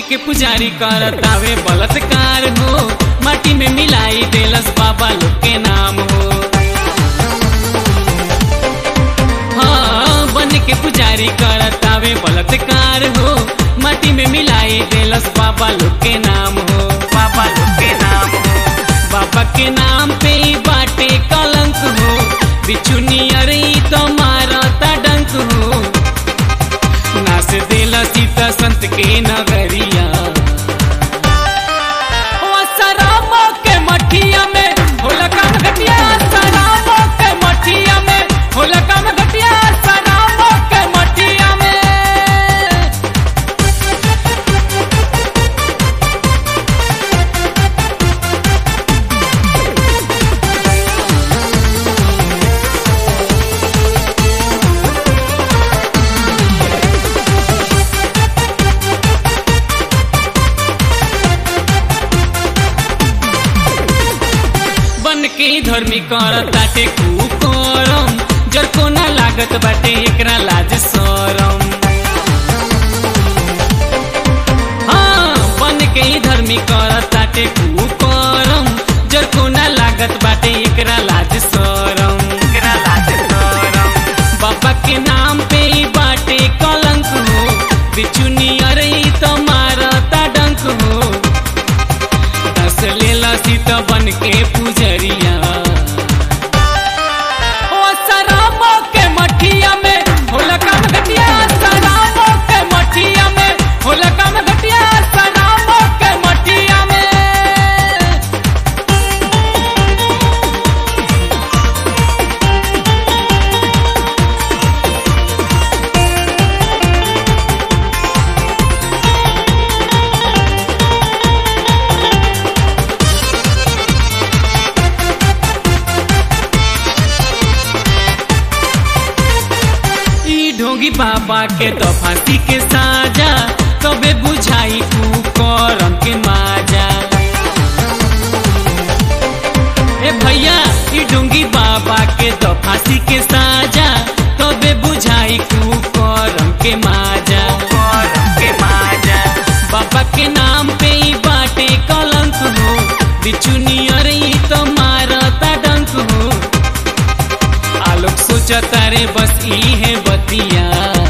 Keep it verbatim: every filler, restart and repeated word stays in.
के पुजारी करतावे बलात्कार हो, माटी में मिलाई देलस बाबा लोग के नाम हो। हाँ, बन के पुजारी करतावे बलात्कार हो, माटी में मिलाई देलस बाबा लोग के नाम हो। बाबा लोग के नाम हो, बाबा के नाम पे ही बाटे कलंक हो, बिचुनी अरे तो मारता डंक हो। नास देला सीता संत के नगरिया, सरामो के मठिया में होला काम घटिया, सरामो के मठिया में होला काम घटिया, सरामो के मठिया में। बन के धर्मी करताटे कुकरम, जर को ना लागत बाटे एकरा लाज शरम। हाँ, बन के धर्मी करताटे कुकरम, जर को ना लागत बाटे एकरा लाज शरम। एकरा लाज शरम, बाबा के नाम पे ही बाटे कलंक हो, बिचुनी अरे तो मारता डंक हो। दस लेला सीता बन के पुजरिया, ओ सरामो के मठिया में होला काम घटिया, सरामो के मठिया में होला काम घटिया, सरामो के मठिया में। ढोंगी बाबा के तो फांसी के साजा, कबे बुझाई कुकरम के माजा। ए भैया ई ढोंगी बाबा के तो फांसी के साजा, कबे बुझाई कुकरम के माजा। के माजा, बाबा के नाम पे ही बाटे कलंक हो, बिचुनी अरे तो मारता डंक हो। आलोक सोचता रे बस ई है बतिया,